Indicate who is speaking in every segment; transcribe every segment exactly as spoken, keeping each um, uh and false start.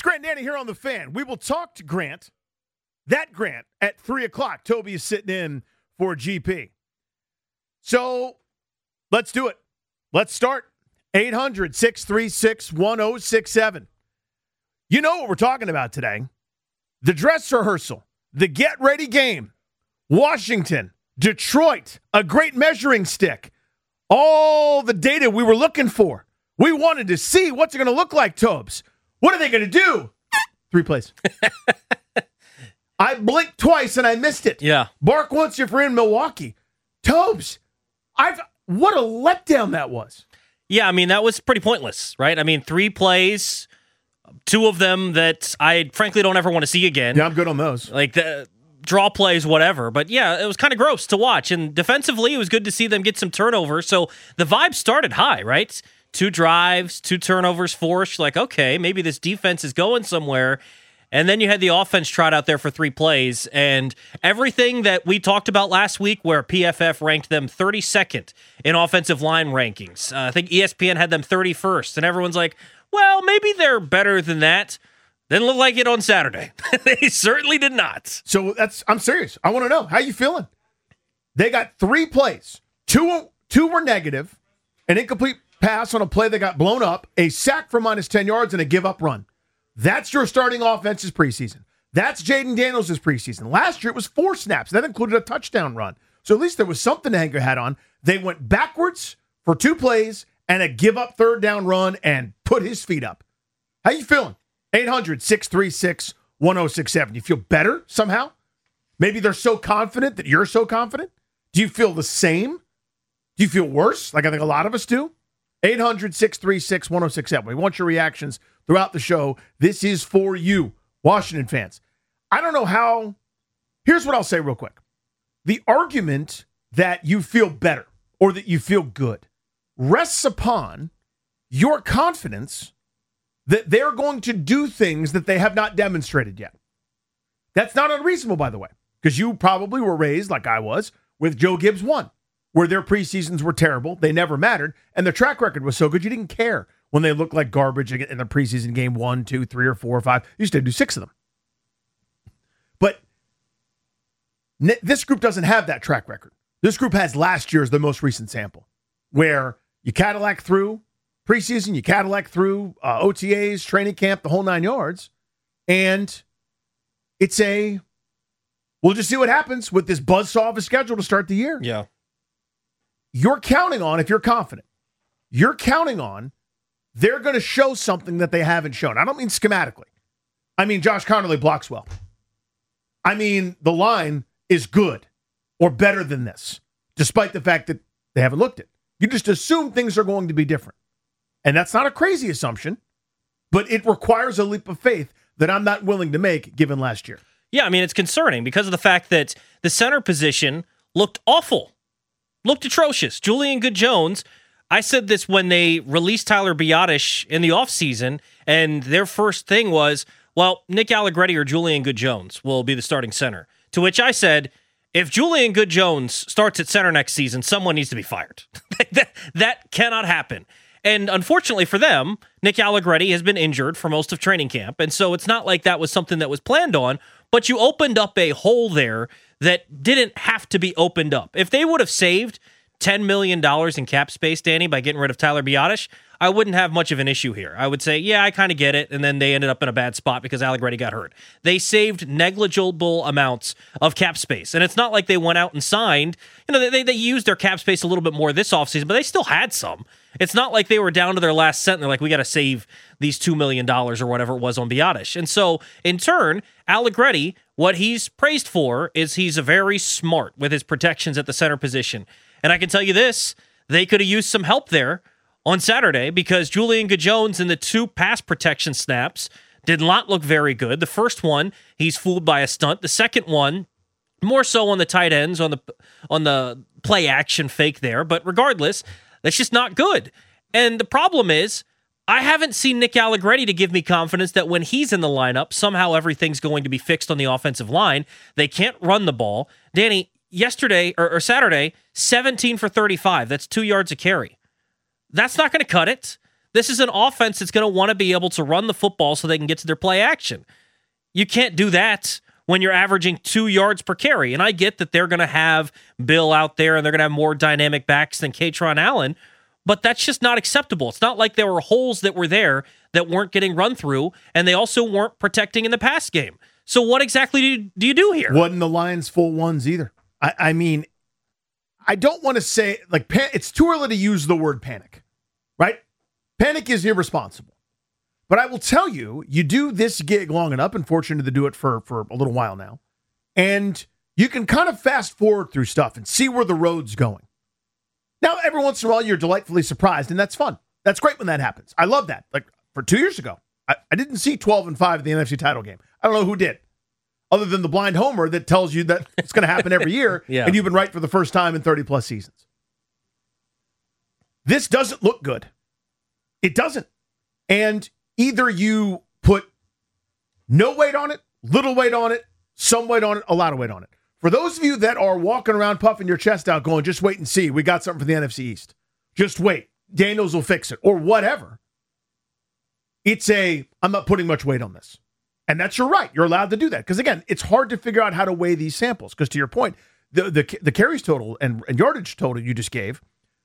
Speaker 1: Grant and Danny here on The Fan. We will talk to Grant, that Grant, at three o'clock. Toby is sitting in for G P. So let's do it. Let's start. eight hundred, six three six, one oh six seven. You know what we're talking about today. The dress rehearsal, the get-ready game, Washington, Detroit, a great measuring stick, all the data we were looking for. We wanted to see what's it going to look like, Tobes. What are they going to do? Three plays. I blinked twice and I missed it.
Speaker 2: Yeah.
Speaker 1: Bark once if you're in Milwaukee. Tobes, I've what a letdown that was.
Speaker 2: Yeah, I mean, that was pretty pointless, right? I mean, three plays, two of them that I frankly don't ever want to see again.
Speaker 1: Yeah, I'm good on those.
Speaker 2: Like the draw plays, whatever. But yeah, it was kind of gross to watch. And defensively, it was good to see them get some turnovers. So the vibe started high, right? Two drives, two turnovers forced. Like, okay, maybe this defense is going somewhere. And then you had the offense trot out there for three plays. And everything that we talked about last week where P F F ranked them thirty-second in offensive line rankings. Uh, I think E S P N had them thirty-first. And everyone's like, well, maybe they're better than that. Didn't look like it on Saturday. They certainly did not.
Speaker 1: So that's I'm serious. I want to know, how you feeling? They got three plays. Two, two were negative, an incomplete pass on a play that got blown up, a sack for minus ten yards, and a give-up run. That's your starting offense's preseason. That's Jaden Daniels' preseason. Last year, it was four snaps. That included a touchdown run. So at least there was something to hang your hat on. They went backwards for two plays and a give-up third down run and put his feet up. How you feeling? eight hundred, six three six, one oh six seven. You feel better somehow? Maybe they're so confident that you're so confident? Do you feel the same? Do you feel worse, like I think a lot of us do? eight hundred, six three six, one oh six seven. We want your reactions throughout the show. This is for you, Washington fans. I don't know how. Here's what I'll say real quick. The argument that you feel better or that you feel good rests upon your confidence that they're going to do things that they have not demonstrated yet. That's not unreasonable, by the way, because you probably were raised, like I was, with Joe Gibbs one, where their preseasons were terrible. They never mattered. And their track record was so good, you didn't care when they looked like garbage in the preseason game one, two, three, or four, or five. You used to do six of them. But this group doesn't have that track record. This group has last year's the most recent sample, where you Cadillac through preseason, you Cadillac through uh, O T As, training camp, the whole nine yards. And it's a, we'll just see what happens with this buzzsaw of a schedule to start the year.
Speaker 2: Yeah.
Speaker 1: You're counting on, if you're confident, you're counting on they're going to show something that they haven't shown. I don't mean schematically. I mean Josh Connerly blocks well. I mean the line is good or better than this, despite the fact that they haven't looked at it. You just assume things are going to be different. And that's not a crazy assumption, but it requires a leap of faith that I'm not willing to make given last year.
Speaker 2: Yeah, I mean, it's concerning because of the fact that the center position looked awful. Looked atrocious. Julian Good-Jones, I said this when they released Tyler Biadasz in the offseason, and their first thing was, well, Nick Allegretti or Julian Good-Jones will be the starting center. To which I said, if Julian Good-Jones starts at center next season, someone needs to be fired. that, that cannot happen. And unfortunately for them, Nick Allegretti has been injured for most of training camp, and so it's not like that was something that was planned on, but you opened up a hole there that didn't have to be opened up. If they would have saved ten million dollars in cap space, Danny, by getting rid of Tyler Biadasz, I wouldn't have much of an issue here. I would say, yeah, I kind of get it, and then they ended up in a bad spot because Allegretti got hurt. They saved negligible amounts of cap space, and it's not like they went out and signed. You know, they, they used their cap space a little bit more this offseason, but they still had some. It's not like they were down to their last cent, and they're like, we got to save these two million dollars or whatever it was on Biadasz. And so, in turn, Allegretti, what he's praised for is he's very smart with his protections at the center position. And I can tell you this, they could have used some help there on Saturday because Julian Good-Jones in the two pass protection snaps did not look very good. The first one, he's fooled by a stunt. The second one, more so on the tight ends, on the on the play action fake there. But regardless, that's just not good. And the problem is, I haven't seen Nick Allegretti to give me confidence that when he's in the lineup, somehow everything's going to be fixed on the offensive line. They can't run the ball. Danny, yesterday or, or Saturday, seventeen for thirty-five. That's two yards a carry. That's not going to cut it. This is an offense that's going to want to be able to run the football so they can get to their play action. You can't do that when you're averaging two yards per carry. And I get that they're going to have Bill out there and they're going to have more dynamic backs than Kaytron Allen, but that's just not acceptable. It's not like there were holes that were there that weren't getting run through, and they also weren't protecting in the pass game. So what exactly do you do, you do here?
Speaker 1: Wasn't the Lions full ones either. I, I mean, I don't want to say, like, pan- it's too early to use the word panic, right? Panic is irresponsible. But I will tell you, you do this gig long enough, and fortunate to do it for, for a little while now, and you can kind of fast forward through stuff and see where the road's going. Now, every once in a while, you're delightfully surprised, and that's fun. That's great when that happens. I love that. Like, for two years ago, I, I didn't see twelve and five in the N F C title game. I don't know who did, other than the blind homer that tells you that it's going to happen every year,
Speaker 2: yeah.
Speaker 1: and you've been right for the first time in thirty-plus seasons. This doesn't look good. It doesn't. And either you put no weight on it, little weight on it, some weight on it, a lot of weight on it. For those of you that are walking around puffing your chest out going, just wait and see, we got something for the N F C East. Just wait. Daniels will fix it, or whatever. It's a, I'm not putting much weight on this. And that's your right. You're allowed to do that. Because, again, it's hard to figure out how to weigh these samples. Because, to your point, the, the, the carries total and, and yardage total you just gave,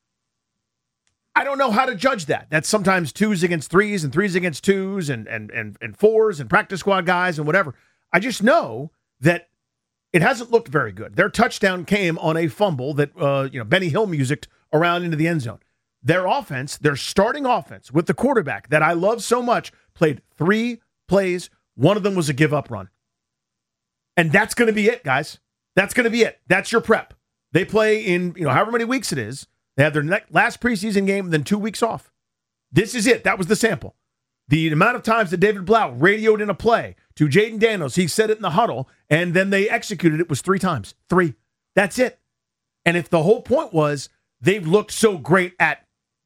Speaker 1: I don't know how to judge that. That's sometimes twos against threes and threes against twos and, and, and, and fours and practice squad guys and whatever. I just know that it hasn't looked very good. Their touchdown came on a fumble that, uh, you know, Benny Hill musicked around into the end zone. Their offense, their starting offense with the quarterback that I love so much, played three plays. One of them was a give-up run. And that's going to be it, guys. That's going to be it. That's your prep. They play in, you know, however many weeks it is. They have their next, last preseason game and then two weeks off. This is it. That was the sample. The amount of times that David Blau radioed in a play to Jaden Daniels, he said it in the huddle, and then they executed it was three times. Three. That's it. And if the whole point was they've looked so great at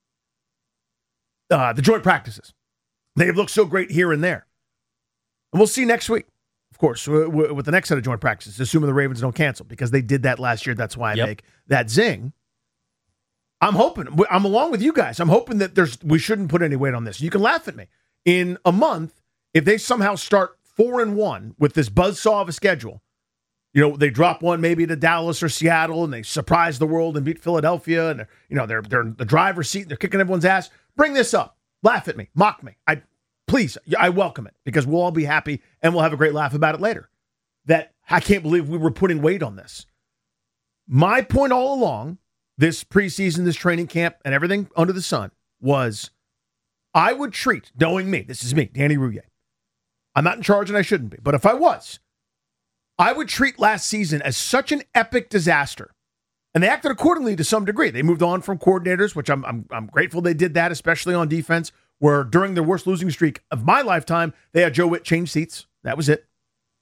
Speaker 1: uh, the joint practices, they've looked so great here and there. And we'll see next week, of course, w- w- with the next set of joint practices, assuming the Ravens don't cancel, because they did that last year. That's why I yep. make that zing. I'm hoping, I'm along with you guys. I'm hoping that there's we shouldn't put any weight on this. You can laugh at me. In a month, if they somehow start four and one with this buzzsaw of a schedule, you know, they drop one maybe to Dallas or Seattle and they surprise the world and beat Philadelphia and, you know, they're, they're in the driver's seat and they're kicking everyone's ass. Bring this up. Laugh at me. Mock me. I Please, I welcome it because we'll all be happy and we'll have a great laugh about it later. That I can't believe we were putting weight on this. My point all along, this preseason, this training camp, and everything under the sun was I would treat, knowing me, this is me, Danny Rouillet. I'm not in charge and I shouldn't be, but if I was, I would treat last season as such an epic disaster. And they acted accordingly to some degree. They moved on from coordinators, which I'm I'm, I'm grateful they did that, especially on defense, where during their worst losing streak of my lifetime, they had Joe Witt change seats. That was it.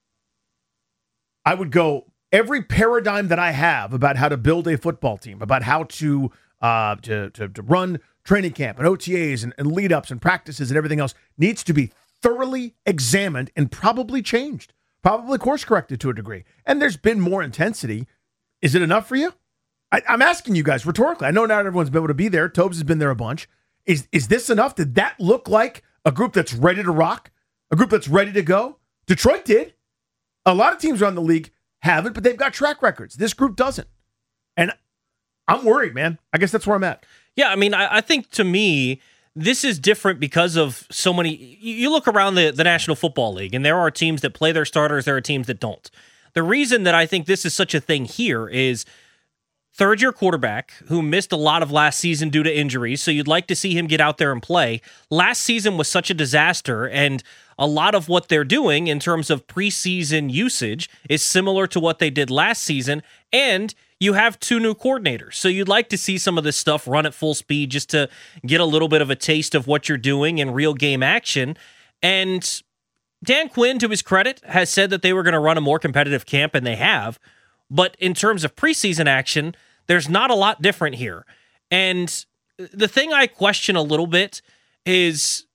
Speaker 1: I would go every paradigm that I have about how to build a football team, about how to uh, to, to, to run training camp and O T As and, and lead-ups and practices and everything else needs to be thoroughly examined and probably changed, probably course-corrected to a degree. And there's been more intensity. Is it enough for you? I, I'm asking you guys rhetorically. I know not everyone's been able to be there. Tobes has been there a bunch. Is, is this enough? Did that look like a group that's ready to rock? A group that's ready to go? Detroit did. A lot of teams around the league haven't, but they've got track records. This group doesn't. And I'm worried, man. I guess that's where I'm at.
Speaker 2: Yeah, I mean, I, I think to me, this is different because of so many. You, you look around the, the National Football League, and there are teams that play their starters, there are teams that don't. The reason that I think this is such a thing here is third-year quarterback who missed a lot of last season due to injuries, so you'd like to see him get out there and play. Last season was such a disaster, and a lot of what they're doing in terms of preseason usage is similar to what they did last season, and you have two new coordinators. So you'd like to see some of this stuff run at full speed just to get a little bit of a taste of what you're doing in real game action. And Dan Quinn, to his credit, has said that they were going to run a more competitive camp, and they have. But in terms of preseason action, there's not a lot different here. And the thing I question a little bit is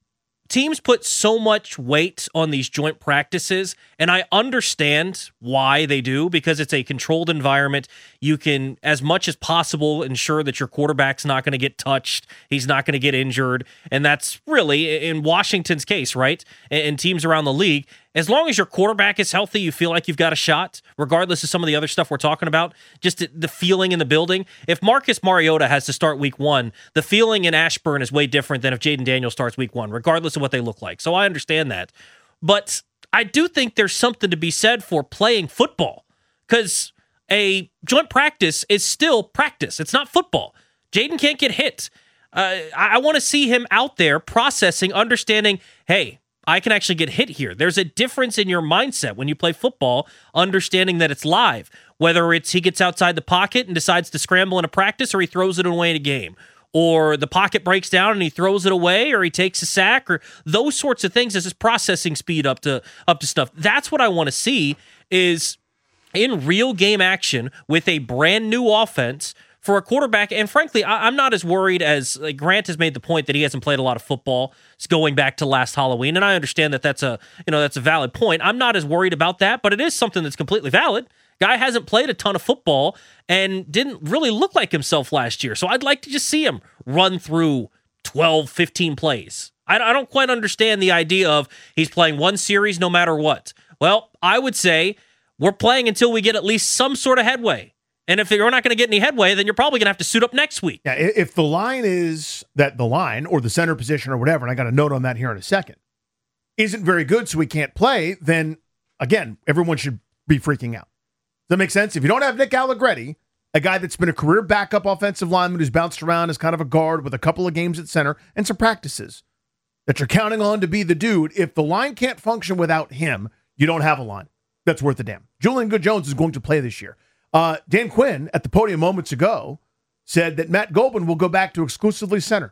Speaker 2: teams put so much weight on these joint practices, and I understand why they do, because it's a controlled environment. You can, as much as possible, ensure that your quarterback's not going to get touched. He's not going to get injured. And that's really, in Washington's case, right? And teams around the league, as long as your quarterback is healthy, you feel like you've got a shot, regardless of some of the other stuff we're talking about, just the feeling in the building. If Marcus Mariota has to start week one, the feeling in Ashburn is way different than if Jaden Daniels starts week one, regardless of what they look like. So I understand that. But I do think there's something to be said for playing football, because a joint practice is still practice. It's not football. Jaden can't get hit. Uh, I, I want to see him out there processing, understanding, hey, I can actually get hit here. There's a difference in your mindset when you play football, understanding that it's live, whether it's he gets outside the pocket and decides to scramble in a practice, or he throws it away in a game, or the pocket breaks down and he throws it away, or he takes a sack, or those sorts of things as his processing speed up to up to stuff. That's what I want to see, is in real game action with a brand new offense for a quarterback. And frankly, I, I'm not as worried as like, Grant has made the point that he hasn't played a lot of football going back to last Halloween. And I understand that that's a, you know, that's a valid point. I'm not as worried about that, but it is something that's completely valid. Guy hasn't played a ton of football and didn't really look like himself last year. So I'd like to just see him run through twelve, fifteen plays. I, I don't quite understand the idea of he's playing one series no matter what. Well, I would say we're playing until we get at least some sort of headway. And if you're not going to get any headway, then you're probably going to have to suit up next week.
Speaker 1: Yeah, if the line is that the line or the center position or whatever, and I got a note on that here in a second, isn't very good, so we can't play, then, again, everyone should be freaking out. Does that make sense? If you don't have Nick Allegretti, a guy that's been a career backup offensive lineman who's bounced around as kind of a guard with a couple of games at center and some practices, that you're counting on to be the dude, if the line can't function without him, you don't have a line that's worth a damn. Julian Good-Jones is going to play this year. Uh, Dan Quinn, at the podium moments ago, said that Matt Golban will go back to exclusively center.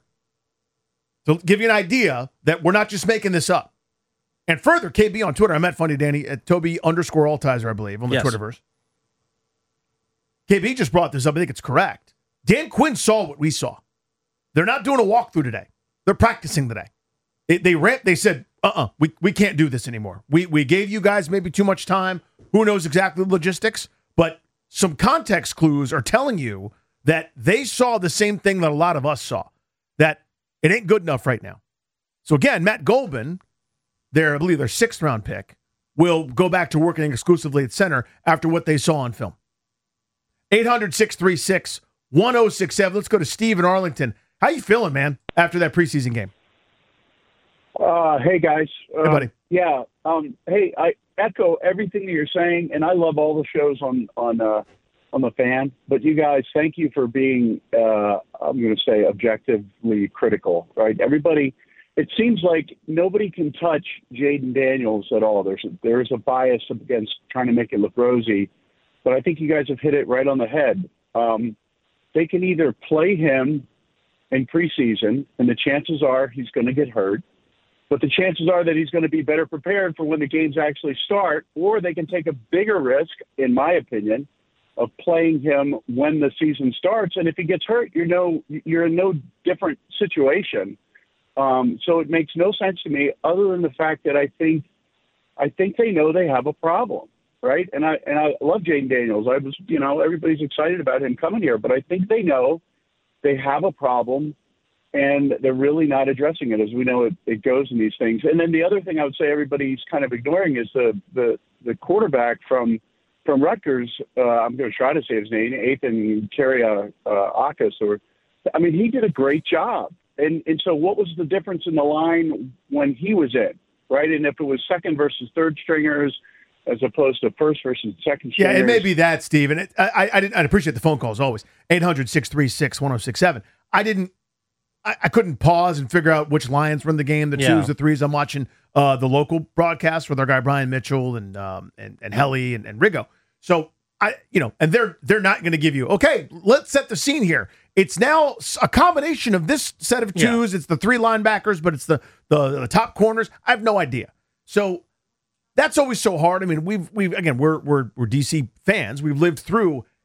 Speaker 1: So give you an idea that we're not just making this up. And further, K B on Twitter, I'm at Funny Danny, at Toby underscore Altizer, I believe, on the
Speaker 2: yes.
Speaker 1: Twitterverse. K B just brought this up. I think it's correct. Dan Quinn saw what we saw. They're not doing a walkthrough today. They're practicing today. They, they, ran, they said, uh-uh, we, we can't do this anymore. We, we gave you guys maybe too much time. Who knows exactly the logistics? But some context clues are telling you that they saw the same thing that a lot of us saw, that it ain't good enough right now. So again, Matt Golban, their, I believe their sixth round pick, will go back to working exclusively at center after what they saw on film. eight hundred, six three six, one oh six seven. Let's go to Steve in Arlington. How you feeling, man, after that preseason game?
Speaker 3: Uh, hey, guys. Uh,
Speaker 1: hey, buddy.
Speaker 3: Yeah. Um, hey, I echo everything that you're saying, and I love all the shows on on uh, on the Fan. But you guys, thank you for being, uh, I'm going to say, objectively critical, right? Everybody, it seems like nobody can touch Jaden Daniels at all. There's a, there's a bias against trying to make it look rosy, but I think you guys have hit it right on the head. Um, they can either play him in preseason, and the chances are he's going to get hurt, but the chances are that he's going to be better prepared for when the games actually start, or they can take a bigger risk, in my opinion, of playing him when the season starts. And if he gets hurt, you're no, you're in no different situation. Um, so it makes no sense to me, other than the fact that I think, I think they know they have a problem, right? And I and I love Jaden Daniels. I was, you know, everybody's excited about him coming here, but I think they know they have a problem, and they're really not addressing it, as we know it, it goes in these things. And then the other thing I would say everybody's kind of ignoring is the the, the quarterback from from Rutgers. Uh, I'm going to try to say his name, Ethan Kariakis. Uh, or, I mean, he did a great job. And and so what was the difference in the line when he was in, right? And if it was second versus third stringers as opposed to first versus second stringers.
Speaker 1: Yeah, it may be that, Steve. And it, I, I, didn't, I appreciate the phone calls always. eight hundred, six three six, one oh six seven. I didn't, I, I couldn't pause and figure out which Lions were in the game, the
Speaker 2: yeah.
Speaker 1: twos, the threes. I'm watching uh, the local broadcast with our guy Brian Mitchell and um, and, and Helly and, and Rigo. So, I, you know, and they're they're not going to give you, okay, let's set the scene here. It's now a combination of this set of twos. Yeah. It's the three linebackers, but it's the, the the top corners. I have no idea. So that's always so hard. I mean, we've we've again we're we're we're D C fans. We've lived through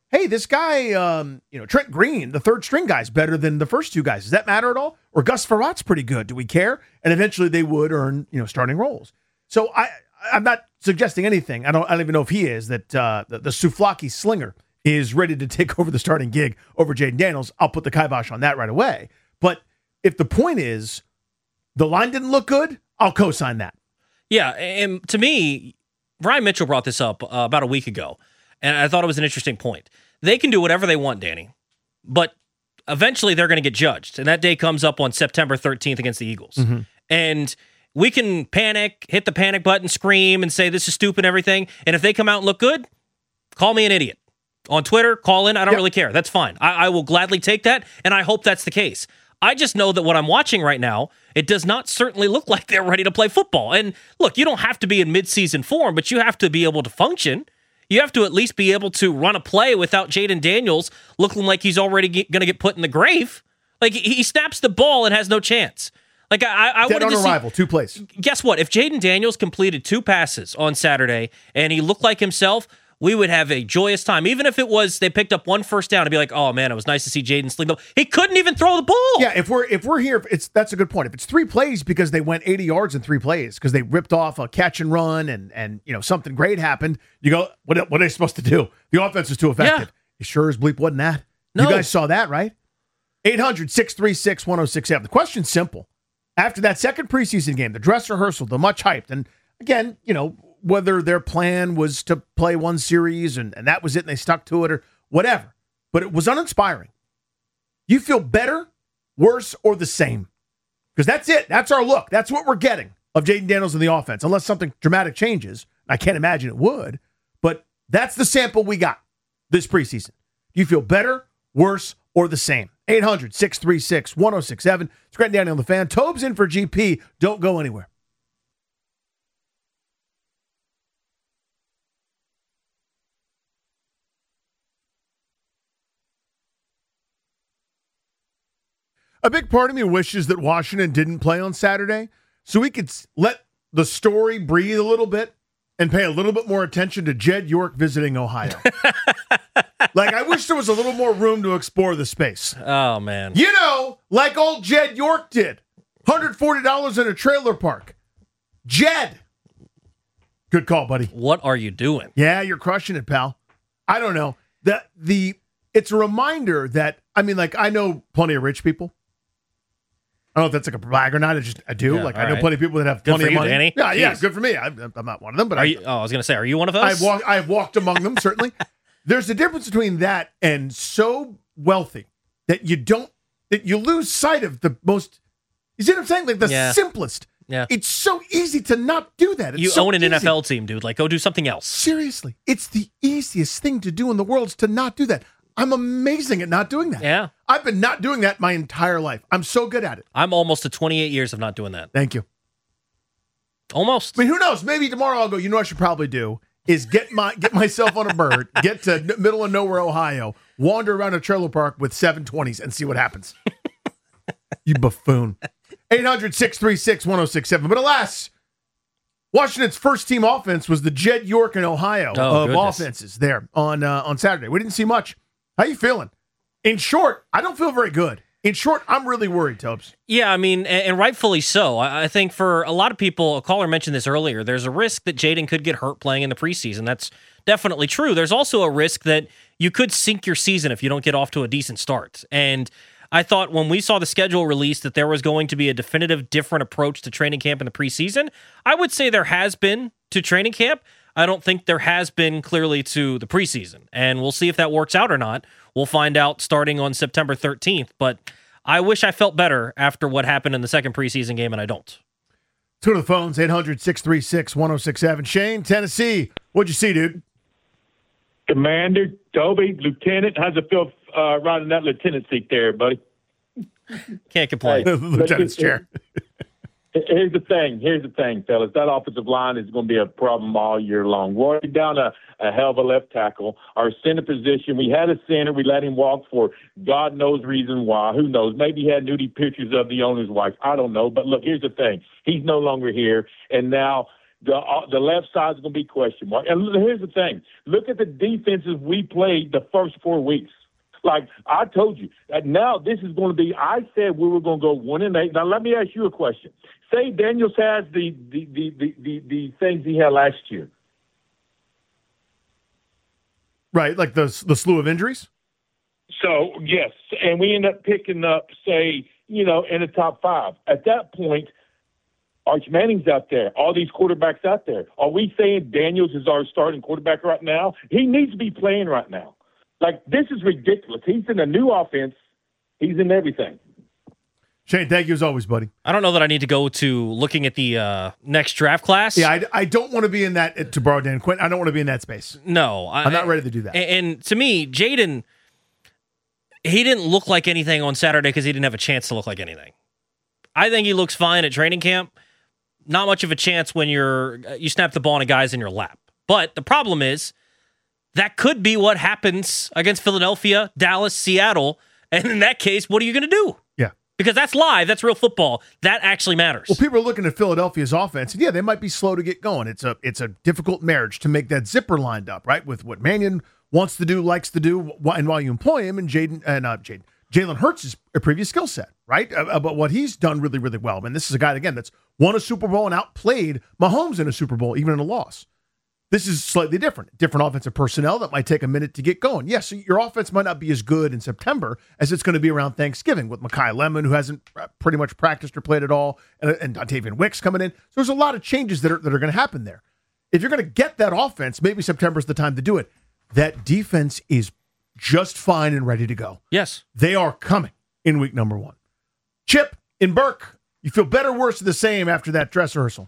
Speaker 1: hey, this guy, um, you know, Trent Green, the third string guy, is better than the first two guys. Does that matter at all? Or Gus Farrat's pretty good. Do we care? And eventually they would earn, you know, starting roles. So I, I'm not suggesting anything. I don't, I don't even know if he is, that uh, the, the Souflaki slinger is ready to take over the starting gig over Jaden Daniels. I'll put the kibosh on that right away. But if the point is the line didn't look good, I'll co-sign that.
Speaker 2: Yeah, and to me, Brian Mitchell brought this up uh, about a week ago, and I thought it was an interesting point. They can do whatever they want, Danny, but eventually they're going to get judged, and that day comes up on September thirteenth against the Eagles. Mm-hmm. And we can panic, hit the panic button, scream, and say this is stupid and everything, and if they come out and look good, call me an idiot. On Twitter, call in, I don't yep. really care. That's fine. I, I will gladly take that, and I hope that's the case. I just know that what I'm watching right now, it does not certainly look like they're ready to play football. And look, you don't have to be in midseason form, but you have to be able to function. You have to at least be able to run a play without Jaden Daniels looking like he's already going to get put in the grave. Like, he snaps the ball and has no chance. Like, I, I
Speaker 1: Dead
Speaker 2: wanted
Speaker 1: on
Speaker 2: to
Speaker 1: arrival,
Speaker 2: see,
Speaker 1: two plays.
Speaker 2: Guess what? If Jaden Daniels completed two passes on Saturday and he looked like himself, we would have a joyous time. Even if it was they picked up one first down, to be like, oh man, it was nice to see Jaden sling the ball. He couldn't even throw the ball.
Speaker 1: Yeah, if we're if we're here, it's that's a good point. If it's three plays because they went eighty yards in three plays because they ripped off a catch and run and and you know something great happened, you go, what what are they supposed to do? The offense is too effective. Yeah. It sure as bleep wasn't that. No. You guys saw that, right? eight hundred, six three six, one oh six seven. The question's simple. After that second preseason game, the dress rehearsal, the much hyped, and again, you know, whether their plan was to play one series and, and that was it and they stuck to it or whatever. But it was uninspiring. You feel better, worse, or the same? Because that's it. That's our look. That's what we're getting of Jaden Daniels in the offense, unless something dramatic changes. I can't imagine it would. But that's the sample we got this preseason. Do you feel better, worse, or the same? eight hundred, six three six, one oh six seven. It's Grant Danny on the Fan. Tobes in for G P. Don't go anywhere. A big part of me wishes that Washington didn't play on Saturday so we could let the story breathe a little bit and pay a little bit more attention to Jed York visiting Ohio. Like, I wish there was a little more room to explore the space.
Speaker 2: Oh, man.
Speaker 1: You know, like old Jed York did. one hundred forty dollars in a trailer park. Jed. Good call, buddy.
Speaker 2: What are you doing?
Speaker 1: Yeah, you're crushing it, pal. I don't know. The, the, it's a reminder that, I mean, like, I know plenty of rich people. I don't know if that's like a brag or not. I just I do.
Speaker 2: Yeah,
Speaker 1: like I know
Speaker 2: right.
Speaker 1: plenty of people that have
Speaker 2: good
Speaker 1: plenty
Speaker 2: for
Speaker 1: of
Speaker 2: you,
Speaker 1: money.
Speaker 2: Danny.
Speaker 1: Yeah,
Speaker 2: Jeez.
Speaker 1: yeah, good for me. I, I'm not one of them, but
Speaker 2: are
Speaker 1: I,
Speaker 2: you, oh, I was going to say, are you one of those?
Speaker 1: I've walked. I've walked among them. Certainly, there's a difference between that and so wealthy that you don't that you lose sight of the most. You see what I'm saying? Like the
Speaker 2: Yeah.
Speaker 1: simplest.
Speaker 2: Yeah.
Speaker 1: It's so easy to not do that. It's
Speaker 2: You
Speaker 1: so
Speaker 2: own an
Speaker 1: easy.
Speaker 2: N F L team, dude. Like, go do something else.
Speaker 1: Seriously, it's the easiest thing to do in the world is to not do that. I'm amazing at not doing that.
Speaker 2: Yeah.
Speaker 1: I've been not doing that my entire life. I'm so good at it.
Speaker 2: I'm almost to twenty-eight years of not doing that.
Speaker 1: Thank you.
Speaker 2: Almost.
Speaker 1: I mean, who knows? Maybe tomorrow I'll go, you know what I should probably do is get my get myself on a bird, get to n- middle of nowhere, Ohio, wander around a trailer park with seven twenties and see what happens. You buffoon. eight hundred, six three six, one oh six seven. But alas, Washington's first team offense was the Jed York in Ohio
Speaker 2: Oh,
Speaker 1: of
Speaker 2: goodness.
Speaker 1: offenses there on uh, on Saturday. We didn't see much. How you feeling? In short, I don't feel very good. In short, I'm really worried, Tobes.
Speaker 2: Yeah, I mean, and, and rightfully so. I, I think for a lot of people, a caller mentioned this earlier, there's a risk that Jaden could get hurt playing in the preseason. That's definitely true. There's also a risk that you could sink your season if you don't get off to a decent start. And I thought when we saw the schedule released that there was going to be a definitive different approach to training camp in the preseason. I would say there has been to training camp. I don't think there has been clearly to the preseason. And we'll see if that works out or not. We'll find out starting on September thirteenth. But I wish I felt better after what happened in the second preseason game, and I don't.
Speaker 1: Let's go to the phones, eight hundred, six three six, one oh six seven. Shane, Tennessee, what'd you see, dude?
Speaker 4: Commander, Toby, Lieutenant, how's it feel uh, riding that lieutenant seat there, buddy?
Speaker 2: Can't complain.
Speaker 4: Hey,
Speaker 1: Lieutenant's chair.
Speaker 4: Here's the thing. Here's the thing, fellas. That offensive line is going to be a problem all year long. We're already down a, a hell of a left tackle. Our center position, we had a center. We let him walk for God knows reason why. Who knows? Maybe he had nudie pictures of the owner's wife. I don't know. But look, here's the thing. He's no longer here. And now The uh, the left side is going to be question mark. And here's the thing: look at the defenses we played the first four weeks. Like I told you, that now this is going to be. I said we were going to go one and eight. Now let me ask you a question. Say Daniels has the the the the, the, the things he had last year.
Speaker 1: Right, like the the slew of injuries.
Speaker 4: So yes, and we end up picking up, say, you know, in the top five. At that point, Arch Manning's out there. All these quarterbacks out there. Are we saying Daniels is our starting quarterback right now? He needs to be playing right now. Like, this is ridiculous. He's in a new offense. He's in everything.
Speaker 1: Shane, thank you as always, buddy.
Speaker 2: I don't know that I need to go to looking at the uh, next draft class.
Speaker 1: Yeah, I, I don't want to be in that, to borrow Dan Quinn, I don't want to be in that space.
Speaker 2: No. I,
Speaker 1: I'm not ready to do that.
Speaker 2: And, and to me, Jaden, he didn't look like anything on Saturday because he didn't have a chance to look like anything. I think he looks fine at training camp. Not much of a chance when you're you snap the ball and a guy's in your lap. But the problem is that could be what happens against Philadelphia, Dallas, Seattle. And in that case, what are you going to do?
Speaker 1: Yeah.
Speaker 2: Because that's live. That's real football. That actually matters.
Speaker 1: Well, people are looking at Philadelphia's offense, and yeah, they might be slow to get going. It's a it's a difficult marriage to make that zipper lined up, right? With what Mannion wants to do, likes to do, and while you employ him, and Jaden, uh, not Jaden, Jalen Hurts' previous skill set, right? Uh, but what he's done really, really well. I mean, this is a guy, again, that's won a Super Bowl and outplayed Mahomes in a Super Bowl, even in a loss. This is slightly different. Different offensive personnel that might take a minute to get going. Yes, your offense might not be as good in September as it's going to be around Thanksgiving with Mekhi Lemon, who hasn't pretty much practiced or played at all, and, and Dontavian Wicks coming in. So there's a lot of changes that are, that are going to happen there. If you're going to get that offense, maybe September's the time to do it. That defense is just fine and ready to go.
Speaker 2: Yes.
Speaker 1: They are coming in week number one. Chip in Burke, you feel better, worse, or the same after that dress rehearsal?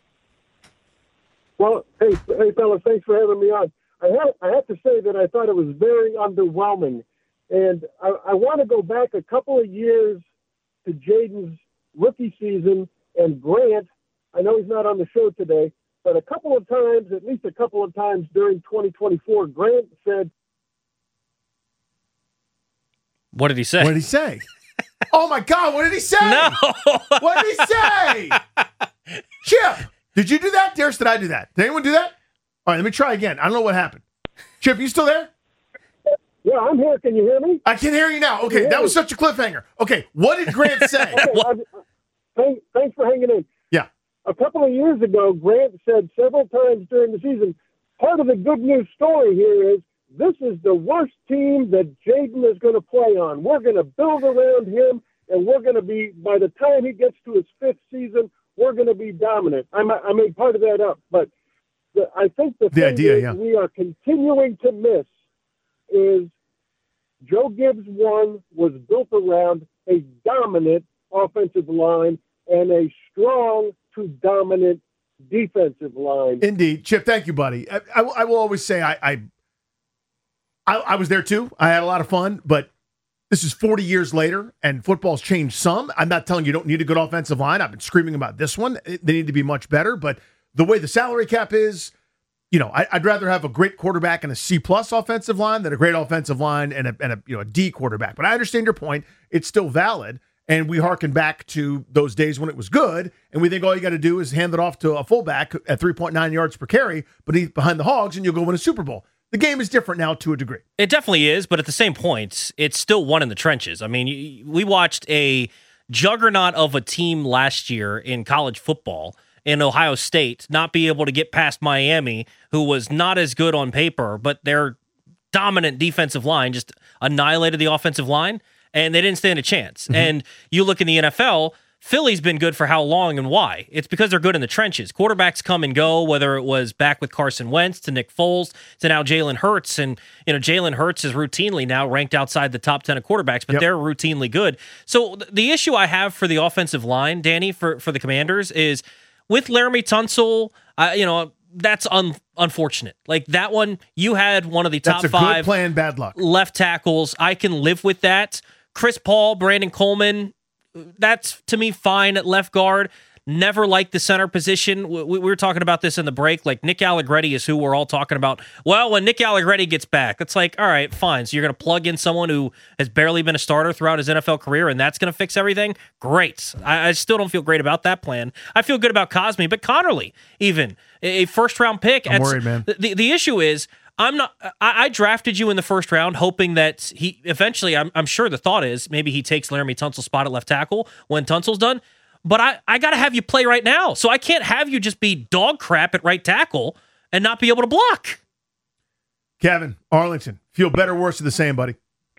Speaker 5: Well, hey, hey, fellas, thanks for having me on. I have, I have to say that I thought it was very underwhelming, and I, I want to go back a couple of years to Jaden's rookie season and Grant. I know he's not on the show today, but a couple of times, at least a couple of times during twenty twenty-four, Grant said,
Speaker 2: What did he say?
Speaker 1: What did he say? Oh, my God, what did he say?
Speaker 2: No.
Speaker 1: What did he say? Chip, did you do that? Darius, did I do that? Did anyone do that? All right, let me try again. I don't know what happened. Chip, you still there?
Speaker 5: Yeah, I'm here. Can you hear me?
Speaker 1: I can hear you now. Okay, that was such a cliffhanger. Okay, what did Grant say?
Speaker 5: Okay, I, thank, thanks for hanging in.
Speaker 1: Yeah.
Speaker 5: A couple of years ago, Grant said several times during the season, part of the good news story here is this is the worst team that Jaden is going to play on. We're going to build around him, and we're going to be, by the time he gets to his fifth season, we're going to be dominant. I, I made part of that up, but the, I think the,
Speaker 1: the
Speaker 5: thing
Speaker 1: idea,
Speaker 5: is
Speaker 1: yeah.
Speaker 5: we are continuing to miss is Joe Gibbs one was built around a dominant offensive line and a strong to dominant defensive line.
Speaker 1: Indeed. Chip, thank you, buddy. I, I, I will always say I, I, I I was there too. I had a lot of fun, but this is forty years later, and football's changed some. I'm not telling you you don't need a good offensive line. I've been screaming about this one. They need to be much better, but the way the salary cap is, you know, I, I'd rather have a great quarterback and a C-plus offensive line than a great offensive line and a, and a you know a D quarterback. But I understand your point. It's still valid. And we hearken back to those days when it was good, and we think all you got to do is hand it off to a fullback at three point nine yards per carry, but he's behind the Hogs, and you'll go win a Super Bowl. The game is different now to a degree.
Speaker 2: It definitely is, but at the same point, it's still one in the trenches. I mean, we watched a juggernaut of a team last year in college football in Ohio State not be able to get past Miami, who was not as good on paper, but their dominant defensive line just annihilated the offensive line. And they didn't stand a chance. Mm-hmm. And you look in the N F L, Philly's been good for how long and why? It's because they're good in the trenches. Quarterbacks come and go, whether it was back with Carson Wentz to Nick Foles to now Jalen Hurts. And, you know, Jalen Hurts is routinely now ranked outside the top ten of quarterbacks, but yep. they're routinely good. So th- the issue I have for the offensive line, Danny, for, for the Commanders is with Laramie Tunsil, uh, you know, that's un- unfortunate. Like that one, you had one of the top
Speaker 1: that's a
Speaker 2: five
Speaker 1: good plan, bad luck.
Speaker 2: left tackles. I can live with that. Chris Paul, Brandon Coleman, that's to me fine at left guard. never liked the center position. We, we were talking about this in the break. Like, Nick Allegretti is who we're all talking about. Well, when Nick Allegretti gets back, it's like, all right, fine. So you're going to plug in someone who has barely been a starter throughout his N F L career, and that's going to fix everything? Great. I, I still don't feel great about that plan. I feel good about Cosme, but Connerly, even a first-round pick.
Speaker 1: I'm worried, man.
Speaker 2: The, the issue is, I'm not. I, I drafted you in the first round, hoping that he eventually. I'm, I'm sure the thought is maybe he takes Laramie Tunsil's spot at left tackle when Tunsil's done. But I, I got to have you play right now, so I can't have you just be dog crap at right tackle and not be able to block.
Speaker 1: Kevin, Arlington, feel better, worse, or the same, buddy?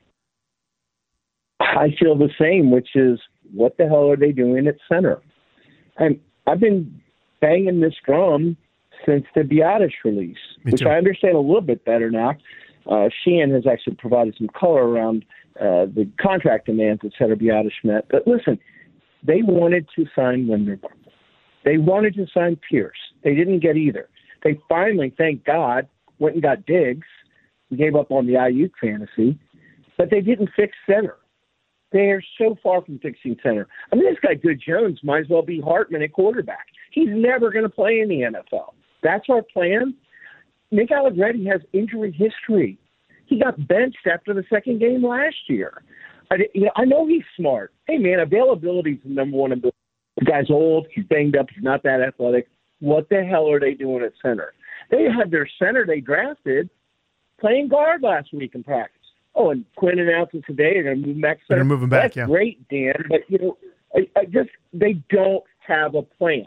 Speaker 6: I feel the same, which is, what the hell are they doing at center? And I've been banging this drum since the Biadasz release,
Speaker 1: Me
Speaker 6: which
Speaker 1: too.
Speaker 6: I understand a little bit better now. Uh, Sheehan has actually provided some color around uh, the contract demands that Center Biadasz met. But listen, they wanted to sign Linderbaum. They wanted to sign Pierce. They didn't get either. They finally, thank God, went and got Diggs and gave up on the Ayuk fantasy, but they didn't fix center. They are so far from fixing center. I mean, this guy, Good Jones, might as well be Hartman at quarterback. He's never going to play in the N F L. That's our plan. Nick Allegretti has injury history. He got benched after the second game last year. I, you know, I know he's smart. Hey, man, availability is the number one. The guy's old. He's banged up. He's not that athletic. What the hell are they doing at center? They had their center they drafted playing guard last week in practice. Oh, and Quinn announced it today. They're going to move him back.
Speaker 1: They're going to move him back,
Speaker 6: That's
Speaker 1: yeah.
Speaker 6: great, Dan. But, you know, I, I just they don't have a plan.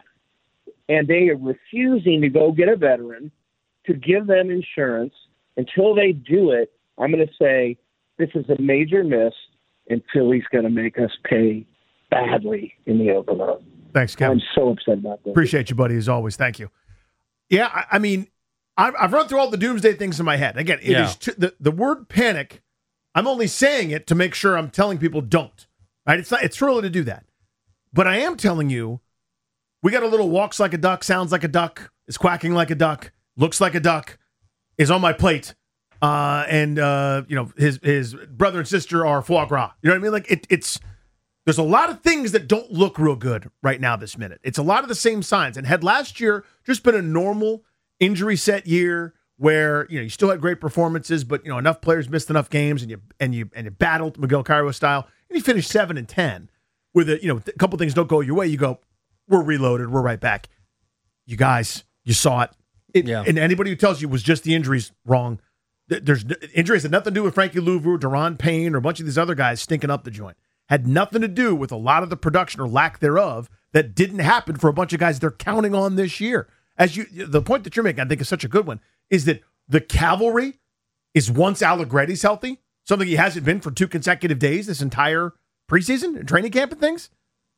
Speaker 6: And they are refusing to go get a veteran to give them insurance. Until they do it, I'm going to say this is a major miss, and Philly's going to make us pay badly in the open road.
Speaker 1: Thanks, Kevin.
Speaker 6: I'm so upset about this.
Speaker 1: Appreciate you, buddy, as always. Thank you. Yeah, I, I mean, I've, I've run through all the doomsday things in my head. Again, it
Speaker 2: Yeah.
Speaker 1: is too, the, the word panic, I'm only saying it to make sure I'm telling people don't. Right? It's not. It's too early to do that. But I am telling you, we got a little walks like a duck, sounds like a duck, is quacking like a duck, looks like a duck, is on my plate. Uh, and, uh, you know, his his brother and sister are foie gras. You know what I mean? Like, it, it's, there's a lot of things that don't look real good right now this minute. It's a lot of the same signs. And had last year just been a normal injury set year where, you know, you still had great performances, but, you know, enough players missed enough games and you and you, and you battled Miguel Cairo style, and you finished seven and ten with a, you know, a couple things don't go your way. You go, we're reloaded. We're right back. You guys, you saw it. it
Speaker 2: Yeah.
Speaker 1: And anybody who tells you it was just the injuries, wrong. There's injuries had nothing to do with Frankie Louvu, Deron Payne, or a bunch of these other guys stinking up the joint. Had nothing to do with a lot of the production or lack thereof that didn't happen for a bunch of guys they're counting on this year. As you, the point that you're making, I think, is such a good one, is that the cavalry is once Allegretti's healthy, something he hasn't been for two consecutive days this entire preseason and training camp and things.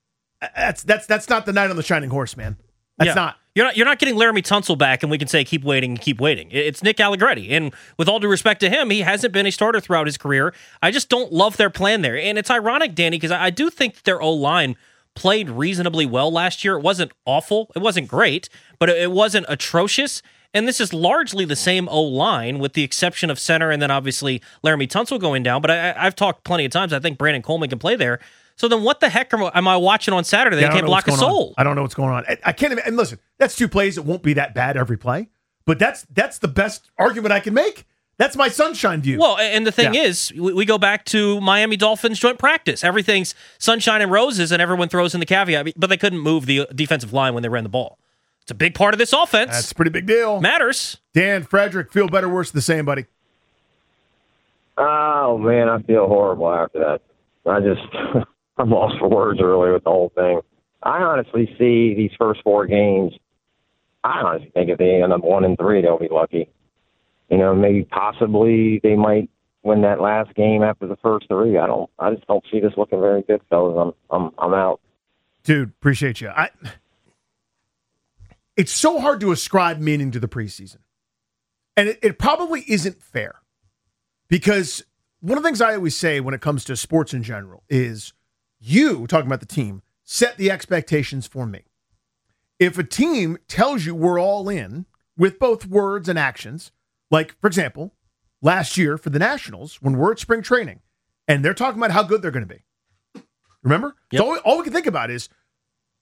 Speaker 1: That's that's that's not the night on the shining horse, man. That's
Speaker 2: Yeah.
Speaker 1: not.
Speaker 2: You're not you're not getting Laramie Tunsil back, and we can say keep waiting and keep waiting. It's Nick Allegretti, and with all due respect to him, he hasn't been a starter throughout his career. I just don't love their plan there, and it's ironic, Danny, because I, I do think that their O-line played reasonably well last year. It wasn't awful, it wasn't great, but it, it wasn't atrocious. And this is largely the same O-line, with the exception of center, and then obviously Laramie Tunsil going down. But I, I've talked plenty of times. I think Brandon Coleman can play there. So then what the heck am, am I watching on Saturday? They
Speaker 1: Yeah, I don't
Speaker 2: can't
Speaker 1: know
Speaker 2: block a
Speaker 1: what's going
Speaker 2: soul.
Speaker 1: on. I don't know what's going on. I, I can't even. And listen, that's two plays. It won't be that bad every play, but that's that's the best argument I can make. That's my sunshine view.
Speaker 2: Well, and the thing
Speaker 1: Yeah.
Speaker 2: is, we we go back to Miami Dolphins joint practice. Everything's sunshine and roses, and everyone throws in the caveat, but they couldn't move the defensive line when they ran the ball. It's a big part of this offense.
Speaker 1: That's a pretty big deal.
Speaker 2: Matters.
Speaker 1: Dan, Frederick, feel better, worse, the same, buddy.
Speaker 7: Oh, man, I feel horrible after that. I just, I'm lost for words really with the whole thing. I honestly see these first four games, I honestly think if they end up one and three, they'll be lucky. You know, maybe possibly they might win that last game after the first three. I don't, I just don't see this looking very good, fellas. I'm, I'm, I'm out.
Speaker 1: Dude, appreciate you. I. It's so hard to ascribe meaning to the preseason. And it, it probably isn't fair. Because one of the things I always say when it comes to sports in general is you, talking about the team, set the expectations for me. If a team tells you we're all in with both words and actions, like, for example, last year for the Nationals, when we're at spring training, and they're talking about how good they're going to be. Remember?
Speaker 2: Yep.
Speaker 1: So all, all we can think about is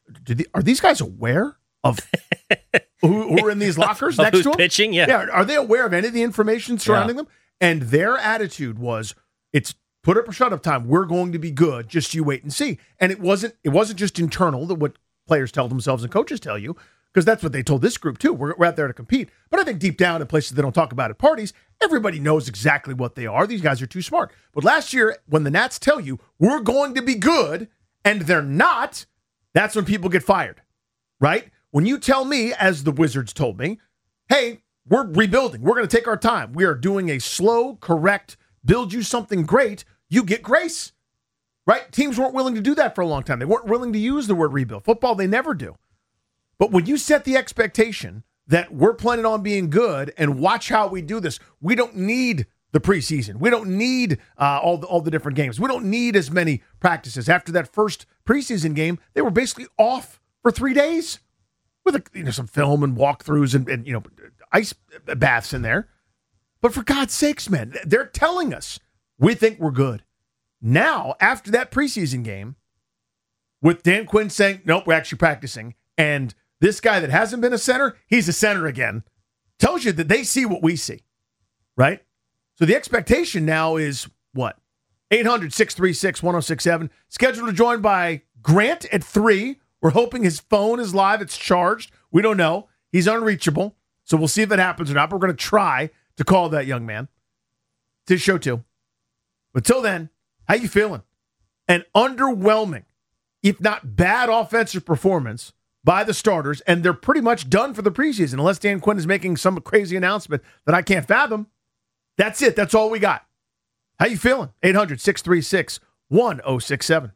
Speaker 1: do the, are these guys aware of who, who are in these lockers next
Speaker 2: who's
Speaker 1: to them?
Speaker 2: pitching? Yeah.
Speaker 1: Yeah. Are they aware of any of the information surrounding
Speaker 2: Yeah.
Speaker 1: them? And their attitude was, it's put up or shut up time. We're going to be good. Just you wait and see. And it wasn't, it wasn't just internal that what players tell themselves and coaches tell you, because that's what they told this group too. We're, we're out there to compete. But I think deep down in places they don't talk about at parties, everybody knows exactly what they are. These guys are too smart. But last year, when the Nats tell you we're going to be good and they're not, that's when people get fired, right? When you tell me, as the Wizards told me, hey, we're rebuilding. We're going to take our time. We are doing a slow, correct, build you something great. You get grace, right? Teams weren't willing to do that for a long time. They weren't willing to use the word rebuild. Football, they never do. But when you set the expectation that we're planning on being good and watch how we do this, we don't need the preseason. We don't need uh, all, the, all the different games. We don't need as many practices. After that first preseason game, they were basically off for three days with a, you know, some film and walkthroughs and, and you know ice baths in there. But for God's sakes, man, they're telling us we think we're good. Now, after that preseason game, with Dan Quinn saying, nope, we're actually practicing, and this guy that hasn't been a center, he's a center again, tells you that they see what we see, right? So the expectation now is what? eight hundred, six three six, one oh six seven. Scheduled to join by Grant at three. We're hoping his phone is live. It's charged. We don't know. He's unreachable. So we'll see if that happens or not. But we're going to try to call that young man. It's his show too. But till then, how you feeling? An underwhelming, if not bad offensive performance by the starters, and they're pretty much done for the preseason unless Dan Quinn is making some crazy announcement that I can't fathom. That's it. That's all we got. How you feeling? eight hundred, six three six, one oh six seven.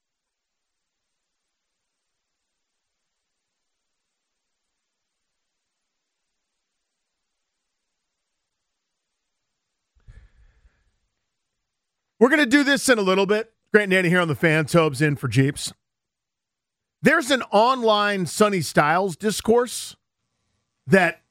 Speaker 1: We're going to do this in a little bit. Grant and Danny here on the Fan. Tobes in for Jeeps. There's an online Sonny Styles discourse that,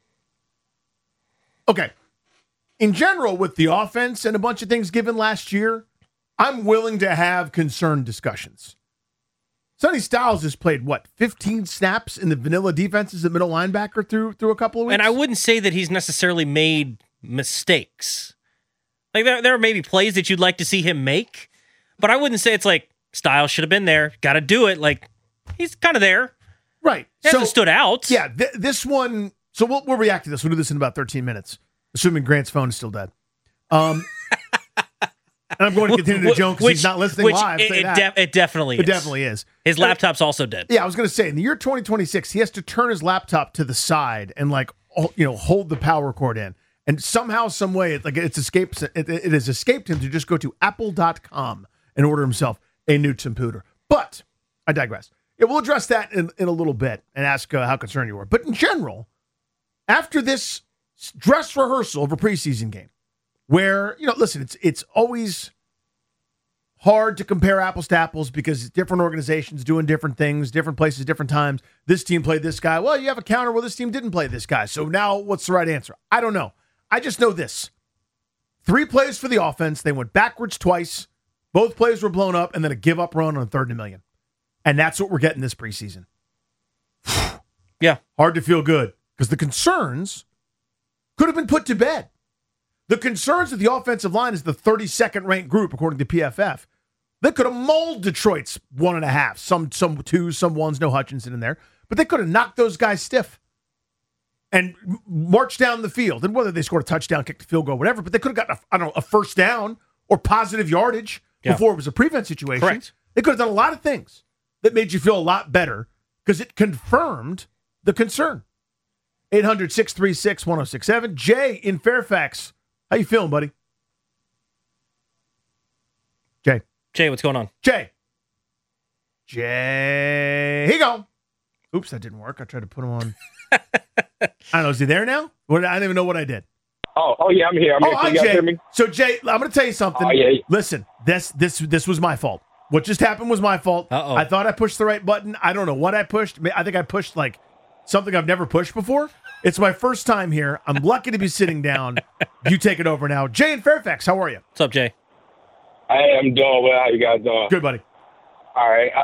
Speaker 1: okay, in general, with the offense and a bunch of things given last year, I'm willing to have concerned discussions. Sonny Styles has played, what, fifteen snaps in the vanilla defense as a middle linebacker through through a couple of weeks?
Speaker 2: And I wouldn't say that he's necessarily made mistakes. Like, there, there are maybe plays that you'd like to see him make, but I wouldn't say it's like, Styles should have been there, got to do it. Like, he's kind of there.
Speaker 1: Right.
Speaker 2: He hasn't
Speaker 1: so,
Speaker 2: stood out.
Speaker 1: Yeah, th- this one, so we'll, we'll react to this. We'll do this in about thirteen minutes, assuming Grant's phone is still dead. Um, and I'm going to continue to joke because he's not listening
Speaker 2: which
Speaker 1: live.
Speaker 2: It,
Speaker 1: say
Speaker 2: it,
Speaker 1: that.
Speaker 2: de- it definitely
Speaker 1: It
Speaker 2: is.
Speaker 1: definitely is.
Speaker 2: His laptop's also dead.
Speaker 1: Yeah, I was going to say, in the year twenty twenty-six, he has to turn his laptop to the side and, like, you know, hold the power cord in. And somehow, some way, it, like it's escaped. It, it has escaped him to just go to apple dot com and order himself a new computer. But I digress. Yeah, we'll address that in, in a little bit and ask uh, how concerned you were. But in general, after this dress rehearsal of a preseason game, where, you know, listen, it's it's always hard to compare apples to apples because different organizations doing different things, different places, different times. This team played this guy. Well, you have a counter. Well, this team didn't play this guy. So now what's the right answer? I don't know. I just know this. Three plays for the offense. They went backwards twice. Both plays were blown up, and then a give-up run on a third and a million. And that's what we're getting this preseason.
Speaker 2: Yeah.
Speaker 1: Hard to feel good because the concerns could have been put to bed. The concerns of the offensive line is the thirty-second ranked group, according to P F F. They could have mauled Detroit's one and a half. Some, some twos, some ones, no Hutchinson in there. But they could have knocked those guys stiff and marched down the field. And whether they scored a touchdown, kicked a field goal, whatever, but they could have gotten, a, I don't know, a first down or positive yardage
Speaker 2: yeah.
Speaker 1: before it was a prevent situation.
Speaker 2: Correct.
Speaker 1: They could have done a lot of things that made you feel a lot better because it confirmed the concern. eight hundred, six three six, one oh six seven. Jay in Fairfax. How you feeling, buddy? Jay.
Speaker 2: Jay, what's going on?
Speaker 1: Jay. Jay. Here you go. Oops, that didn't work. I tried to put him on. I don't know. Is he there now? What, I don't even know what I did.
Speaker 4: Oh, oh yeah, I'm here. I'm
Speaker 1: Oh,
Speaker 4: here.
Speaker 1: hi,
Speaker 4: Can you guys
Speaker 1: Jay.
Speaker 4: hear me?
Speaker 1: So, Jay, I'm going to tell you something.
Speaker 4: Oh, yeah, yeah.
Speaker 1: Listen, this this this was my fault. What just happened was my fault.
Speaker 2: Uh-oh.
Speaker 1: I thought I pushed the right button. I don't know what I pushed. I think I pushed like something I've never pushed before. It's my first time here. I'm lucky to be sitting down. You take it over now. Jay in Fairfax, how are you?
Speaker 2: What's up, Jay?
Speaker 4: I am doing well. How you guys doing?
Speaker 1: Good, buddy.
Speaker 4: All right. I,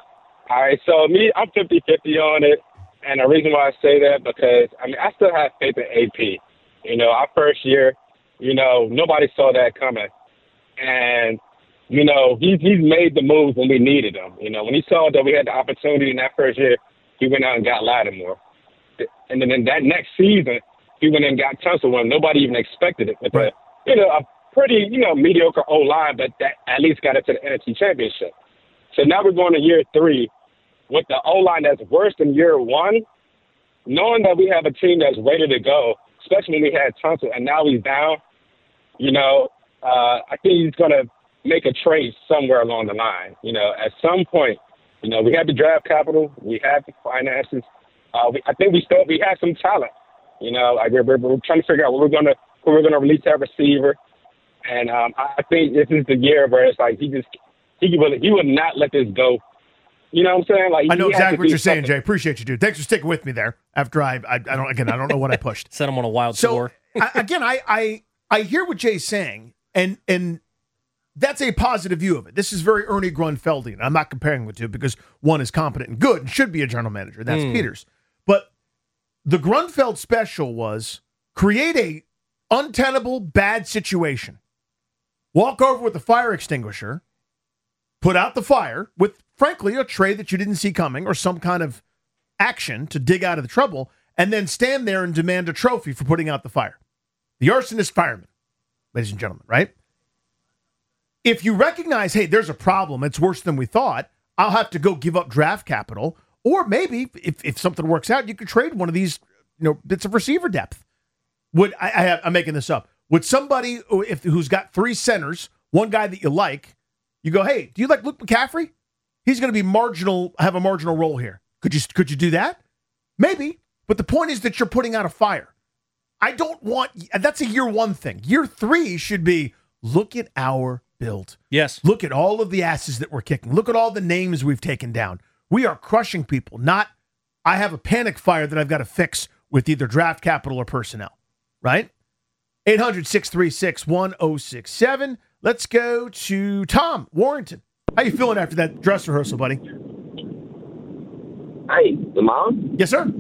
Speaker 8: All right, so me, I'm fifty-fifty on it. And the reason why I say that, because, I mean, I still have faith in A P. You know, our first year, you know, nobody saw that coming. And, you know, he's, he's made the moves when we needed them. You know, when he saw that we had the opportunity in that first year, he went out and got Lattimore. And then in that next season, he went and got Tunsil when nobody even expected it. With
Speaker 1: right.
Speaker 8: a, you know, a pretty, you know, mediocre O-line, but that at least got it to the N F C Championship. So now we're going to year three with the O-line that's worse than year one, knowing that we have a team that's ready to go, especially when we had Tunsil and now he's down, you know, uh, I think he's going to make a trade somewhere along the line. You know, at some point, you know, we have the draft capital, we have the finances. Uh, we, I think we still we have some talent. You know, like we're, we're, we're trying to figure out what we're going to who we're going to release that receiver, and um, I think this is the year where it's like he just he would he would not let this go. You know what I'm saying? Like
Speaker 1: I know exactly what you're
Speaker 8: something.
Speaker 1: saying, Jay. Appreciate you, dude. Thanks for sticking with me there. After I, I, I don't again, I don't know what I pushed.
Speaker 2: Set him on a wild
Speaker 1: so,
Speaker 2: tour.
Speaker 1: I, again, I, I, I hear what Jay's saying, and and that's a positive view of it. This is very Ernie Grunfeldian. I'm not comparing the two because one is competent and good and should be a general manager. That's
Speaker 2: Mm.
Speaker 1: Peters. But the Grunfeld special was create a untenable bad situation, walk over with the fire extinguisher, put out the fire with, frankly, a trade that you didn't see coming or some kind of action to dig out of the trouble, and then stand there and demand a trophy for putting out the fire. The arsonist fireman, ladies and gentlemen, right? If you recognize, hey, there's a problem, it's worse than we thought, I'll have to go give up draft capital, or maybe if, if something works out, you could trade one of these, you know, bits of receiver depth. Would I, I have, I'm making this up. Would somebody who- if, who's got three centers, one guy that you like, you go, hey, do you like Luke McCaffrey? He's going to be marginal, have a marginal role here. Could you could you do that? Maybe. But the point is that you're putting out a fire. I don't want, that's a year one thing. Year three should be, look at our build.
Speaker 2: Yes.
Speaker 1: Look at all of the asses that we're kicking. Look at all the names we've taken down. We are crushing people, not I have a panic fire that I've got to fix with either draft capital or personnel, right? eight hundred, six three six, one oh six seven. Let's go to Tom Warrington. How you feeling after that dress rehearsal, buddy?
Speaker 9: Hey, am I on?
Speaker 1: Yes, sir.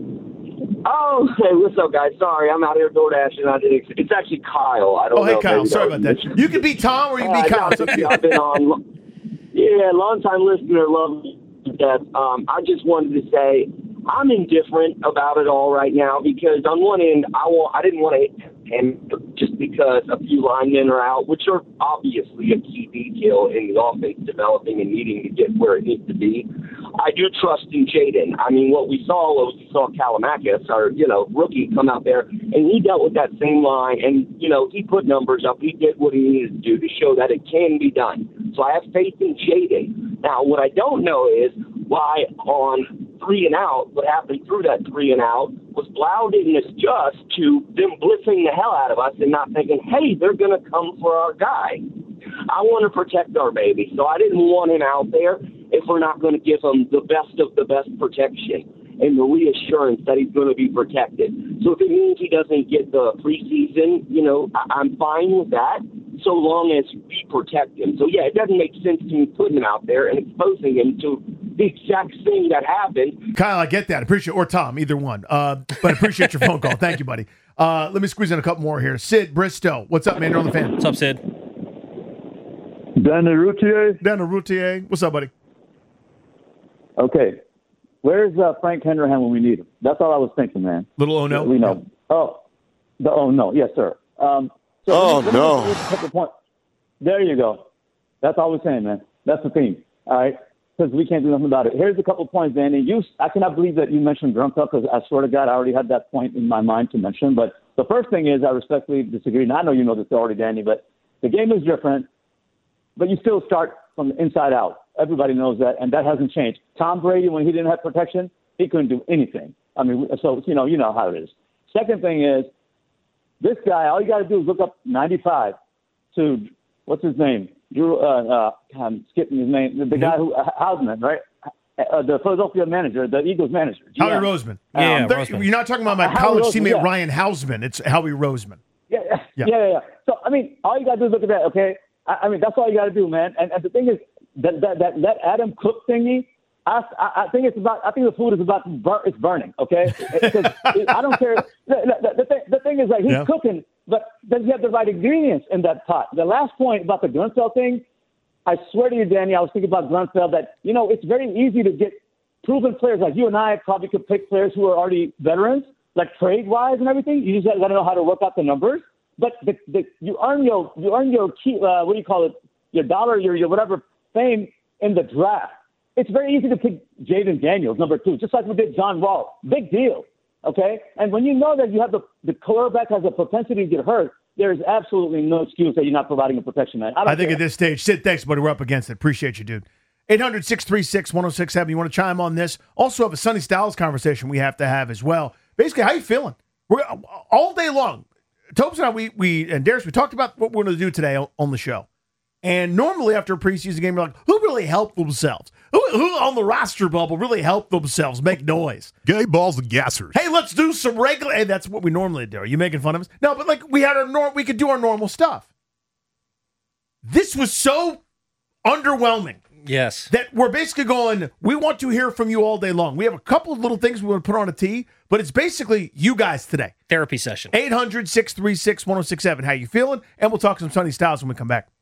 Speaker 9: Oh, hey, what's up, guys? Sorry, I'm out here door dashing. I didn't. It's actually Kyle. I don't
Speaker 1: Oh,
Speaker 9: know.
Speaker 1: hey,
Speaker 9: if
Speaker 1: Kyle.
Speaker 9: maybe
Speaker 1: Sorry
Speaker 9: that
Speaker 1: about
Speaker 9: was-
Speaker 1: that. You can be Tom or you can be
Speaker 9: Uh,
Speaker 1: Kyle.
Speaker 9: no,
Speaker 1: It's up to you.
Speaker 9: I've been on. Yeah, long time listener, love that. Um, I just wanted to say I'm indifferent about it all right now because on one end, I want. I didn't want to, and just because a few linemen are out, which are obviously a key detail in the offense developing and needing to get where it needs to be. I do trust in Jaden. I mean, what we saw was we saw Kalamakis, our, you know, rookie, come out there, and he dealt with that same line, and, you know, he put numbers up. He did what he needed to do to show that it can be done. So I have faith in Jaden. Now, what I don't know is why on three and out, what happened through that three and out was Blau didn't adjust to them blitzing the hell out of us and not thinking, hey, they're going to come for our guy. I want to protect our baby, so I didn't want him out there if we're not going to give him the best of the best protection and the reassurance that he's going to be protected. So if it means he doesn't get the preseason, you know, I- I'm fine with that, so long as we protect him. So, yeah, it doesn't make sense to me putting him out there and exposing him to the exact thing that happened.
Speaker 1: Kyle, I get that. Appreciate Or Tom, either one. Uh, but appreciate your phone call. Thank you, buddy. Uh, let me squeeze in a couple more here. Sid Bristow. What's up, man? You're on the fan.
Speaker 2: What's up, Sid?
Speaker 10: Dan Routier.
Speaker 1: Dan Routier. What's up, buddy?
Speaker 10: Okay. Where's uh, Frank Henderhan when we need him? That's all I was thinking, man.
Speaker 1: Little oh no?
Speaker 10: We know. Oh, the oh no. Yes, sir. Um, so
Speaker 11: Oh,
Speaker 10: let me- let me
Speaker 11: no.
Speaker 10: just make a point. There you go. That's all we're saying, man. That's the theme. All right? Because we can't do nothing about it. Here's a couple points, Danny. You, I cannot believe that you mentioned Grunfeld because I swear to God, I already had that point in my mind to mention. But the first thing is I respectfully disagree. And I know you know this already, Danny, but the game is different. But you still start from the inside out. Everybody knows that, and that hasn't changed. Tom Brady, when he didn't have protection, he couldn't do anything. I mean, so, you know, you know how it is. Second thing is, this guy, all you got to do is look up ninety-five to, what's his name? Drew, uh, uh, I'm skipping his name. The, the guy who, uh, Hausman, right? Uh, the Philadelphia manager, the Eagles manager. G M.
Speaker 1: Howie Roseman.
Speaker 2: Yeah,
Speaker 1: Um, there-
Speaker 2: Roseman.
Speaker 1: You're not talking about my
Speaker 10: Howie
Speaker 1: college
Speaker 10: Roseman,
Speaker 1: teammate
Speaker 10: yeah.
Speaker 1: Ryan Hausman. It's Howie Roseman.
Speaker 10: Yeah, yeah,
Speaker 1: Yeah.
Speaker 10: yeah, yeah. yeah. So, I mean, all you got to do is look at that, okay? I, I mean, that's all you got to do, man. And, and the thing is, that, that, that, that Adam Cook thingy, I, I think it's about. I think the food is about. To bur- it's burning. Okay, because I don't care. The, the, the, thing, the thing is that he's yeah. cooking, but does he have the right ingredients in that pot? The last point about the Grunfeld thing, I swear to you, Danny, I was thinking about Grunfeld that you know it's very easy to get proven players like you and I probably could pick players who are already veterans, like trade wise and everything. You just got to know how to work out the numbers. But the, the, you earn your you earn your key, uh, what do you call it? Your dollar, your your whatever fame in the draft. It's very easy to pick Jaden Daniels, number two, just like we did John Wall. Big deal, okay? And when you know that you have the, the quarterback has a propensity to get hurt, there's absolutely no excuse that you're not providing a protection, man. I,
Speaker 1: I think care. At this stage, Sid, thanks, buddy. We're up against it. Appreciate you, dude. eight hundred, six three six, one oh six seven. You want to chime on this? Also have a Sonny Styles conversation we have to have as well. Basically, how you feeling? We're all day long. Topes and I, we, we and Darius, we talked about what we're going to do today on, on the show. And normally after a preseason game, we're like, who really helped themselves? Who, who on the roster bubble really helped themselves make noise?
Speaker 11: Gay balls and gassers.
Speaker 1: Hey, let's do some regular. Hey, that's what we normally do. Are you making fun of us? No, but like we had our norm. We could do our normal stuff. This was so underwhelming.
Speaker 2: Yes.
Speaker 1: That we're basically going, we want to hear from you all day long. We have a couple of little things we want to put on a tee, but it's basically you guys today.
Speaker 2: Therapy session.
Speaker 1: eight hundred, six three six, one oh six seven. How you feeling? And we'll talk some Sonny Styles when we come back.